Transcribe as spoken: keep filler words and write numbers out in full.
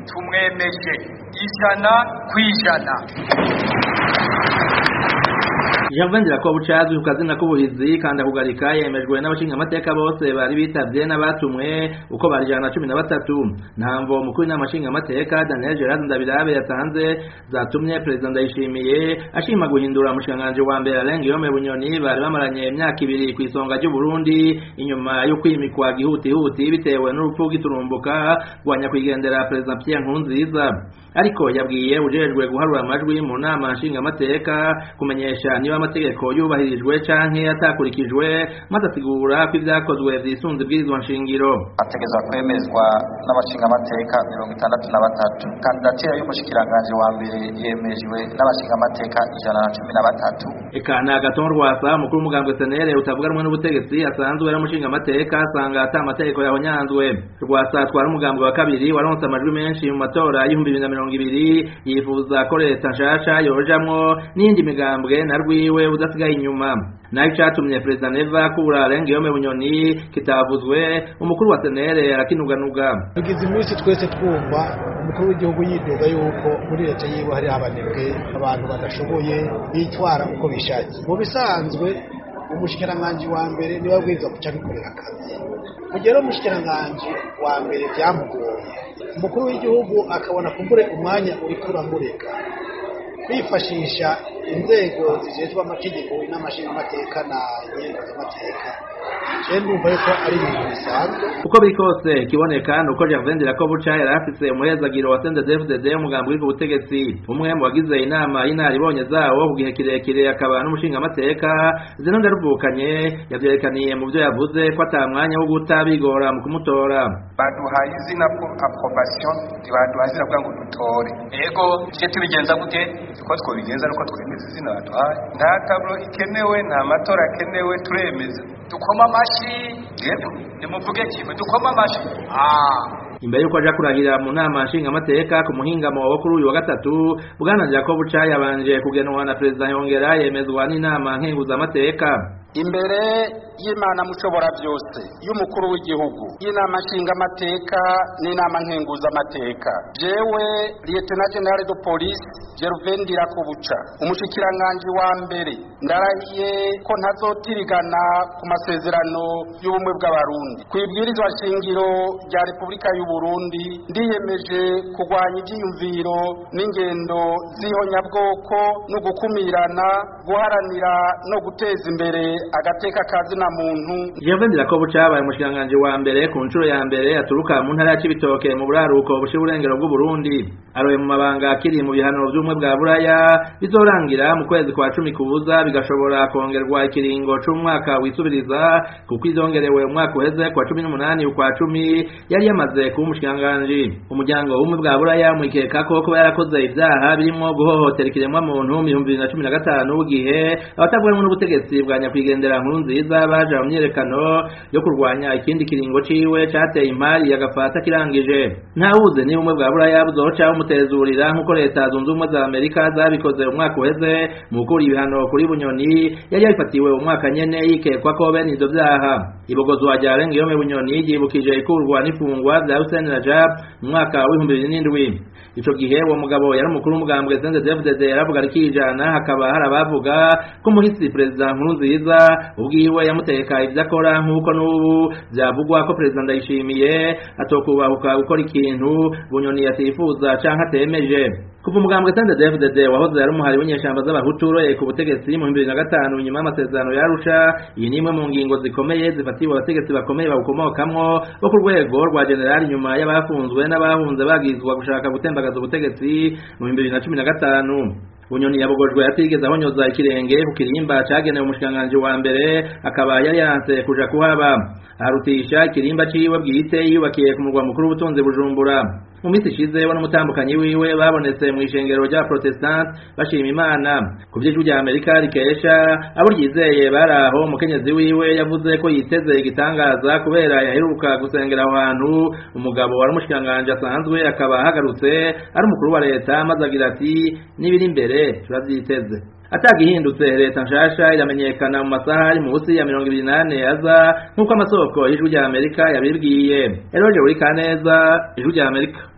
tumwemeje ijana kwijana. Javendera ko bucazi ukazina kubuhizi kanda kugarika yemejwe n'abashinga amateka bose bari bitavye n'abatumwe uko barijana cumi na batatu. Ntamvo mukuru n'amashinga amateka Daniel Gerard Ndabirabe yatanze zatumye president Ndayishimiye ashima guhindura umushanganje wa mbere Alain Guillaume Bunyoni bari bamaranye imyaka ibiri ku isonga ry'u Burundi inyuma yo kwimikwa gihuti huti bitewe n'urupfu giturumbuka rwanya kwigendera president Pierre Nkurunziza. Ariko yabwiye ujejwe guharura amajwi mu nama nshinga amateka kumenyesha niba amategeko yubahirijwe canke atakurikijwe maze asigura ko ivyakozwe vyisunze bwirizwa nshingiro. Ategezwa kwemezwa n'abashinga amateka mirongo itandatu na batatu. Kandidatire y'umushikiranganje wa mbere yemejwe n'abashinga amateka ijana na cumi na batatu. Eka na Agathon Rwasa mukuru w'umugambwe S N L utavuganwe n'ubutegetsi asanzwe ari umushinga amateka asanga ata amategeko yahonyanzwe. Rwasa twara umugambwe wa kabiri waronse amajwi menshi mu matora y'ibihumbi bibiri na mirongo ibiri yifuza ko leta nshasha yojamwo n'indi migambwe na rwiwe udasigaye inyuma. Nayo catumye President Neva kubura Alain Guillaume Bunyoni kitavuzwe umukuru wa S N L arakinuganuga. Tugize iminsi twese twumva umukuru w'igihugu yidoga yuko muri leta yiwe hari abanebwe abantu badashoboye bitwara uko bishakiye. Mu bisanzwe umushikiranganje wa mbere niwe abwirizwa kuca bikorera akazi. Kugera umushikiranganje wa mbere byamugoye umukuru w'igihugu akabona kumbure umwanya uri kuramureka kwifashisha inzego zijejwe amategeko n'amashinga amateka na nyengo z'amateka. Jendo mbayiko ari ibintu bisanzwe uko biri kose kiboneka nuko Javendera ko buca yarafise umuhezagiro wa C N D D F D D umugambi w'uko butegetsi umwe mu bagize inama y'inaribonye zawo kugihe kirekire akaba n'umushinga amateka zino ndaruvukanye yavyerekaniye mu byo yavuze ko atamwanya wo gutabigora mu kumutora. Baduhaye izina ko approbation baduhaye izina kugira ngo dutore. Ego je tubigenza gute ko twobigenza nuko twemeza izina baduhaye. Nta tablo ikenewe nta matora akenewe turemeza. Dukoma amashi yego nimuvuge kimwe dukoma amashi. Ah imbere yuko aja kurahira mu nama nshinga amateka ku muhingamo wo kuri uyu wa gatatu bwananira ko buca yabanje kugenwa na president yongera yemezwa n'inama nkenguza amateka. Imbere y'Imana mushobora byose y'umukuru w'igihugu y'inama nshinga amateka n'inama nkenguza amateka jewe Lieutenant General de Police Gervendira Kubuca umushikiranganje wa mbere ndarahiye ko ntazotirigana ku masezerano y'ubumwe bw'abarundi kwibwirizwa shingiro rya Republika y'u Burundi ndiyemeje kugwanya ibyiyumviro n'ingendo zihonyabwoko no gukumirana guharanira no guteza imbere agateka kazi na muntu. Javendera ko bucabaye umushikiranganje wa mbere ku ncuro ya mbere aturuka mu ntara ya Cibitoke mu buraruko bushi burengero bw'u Burundi aroye mu mabanga kiri mu bihanuro by'umwe bwa buraya bizorangira mu kwezi kwa cumi kubuza bigashobora kongerwa ikiringo c'umwaka wisubiriza kuko izongerewe umwaka uheze kwa cumi n'umunani ukwa cumi yari yamaze kuba umushikiranganje. Umuryango w'umwe bwa buraya mwikeka ko kuba yarakoze ibyaha birimo guhohotera ikiremwa muntu mu bihumbi bibiri na cumi na gatanu gihe abatavuganwe n'ubutegetsi bwa nyakwigendera Nkurunziza baje mu myerekano yo kurwanya ikindi kiringo ciwe cateye impari yagafata kirangije. Ntawuze ni umwe bwa buraya buzoca umutezurira nkuko leta zunze ubumwe za Amerika zabikoze umwaka uheze mu gukura ibihano kuri Bunyoni yari yafatiwe umwaka nyene yikekwa ko bene ivyo vyaha. Ibogozwa rya Alain Guillaume Bunyoni ryibukije ikurwa n'ifungwa vya Hussein Rajab mu mwaka w'ibihumbi bibiri n'indwi. Ico gihe uwo mugabo yari umukuru w'umugambwe C N D D F D D yaravuga rikijana hakaba harabavuga ko muhisi president Nkurunziza ubwiwe yamuteka ivyo akora nkuko n'ubu byavugwa ko president Ndayishimiye atokubahuka gukora ikintu Bunyoni yatifuza canke atemeje. Kuva umugambwe C N D D F D D wahoze ari umuhari w'inyeshamba z'abahutu roye ku butegetsi mu bibiri na gatanu nyuma y'amasezerano ya Arusha iyi nimwe mu ngingo zikomeye zifatiwe abategetsi bakomeye bawukomokamwo bo ku rwego rwa general nyuma y'abafunzwe n'abahunze bagizwa gushaka gutembagaza ubutegetsi mu bibiri na cumi na gatanu. Bunyoni yabogojwe yatigeze ahonyoza ikirenge ku kirimba cagenewe umushikiranganje wa mbere akaba yari yanse kuja kuhaba arutisha ikirimba ciwe bwite yubakiye ku murwa mukuru w'ubutunzi Bujumbura. Mu minsi ishize we n'umutambukanyi wiwe babonetse mu ishengero rya Protestant bashima Imana ku by'ijwi rya Amerika rikesha abo ryizeye baraho umukenyezi wiwe yavuze ko yiteze igitangaza kubera yaheruka gusengera aho hantu umugabo wari umushikiranganje asanzwe akaba hagarutse ari umukuru wa leta maze agira ati nibiri imbere turavyiteze. Atagihindutse leta nshasha iramenyekana mu masaha ari munsi ya mirongo ibiri n'ane aza nkuko amasoko y'ijwi rya Amerika yabibwiye. Eroje uri kaneza ijwi rya Amerika.